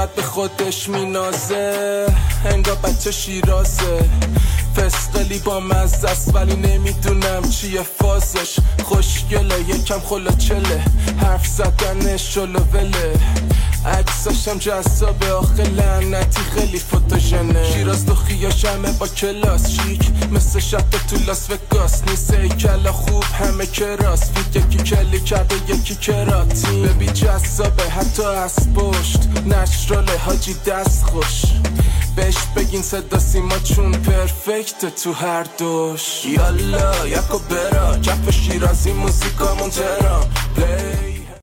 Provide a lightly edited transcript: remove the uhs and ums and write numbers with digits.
چقدر به خودش مینازه انگار بچه شیرازه فسقلی با مزه است ولی نمیدونم چیه فازش خوشگله یکم خلاچله حرف زدنش شلووله عکساشم جذابه آخه لعنتی خیلی فوتوژنه شیراز تو خیاشمه با کلاس شیک مثل شب تو لاس وگاس نیست ایکلا خوب همه کراس فیت یکی کلی کرده یکی کراتی ببی جذابه حتی از پشت نشراله حاجی دست خوش بهش بگین صدا سیما چون پرفکت تو هر دوش یالا یکو برا کف شیرازی موزیکامون تهران پلی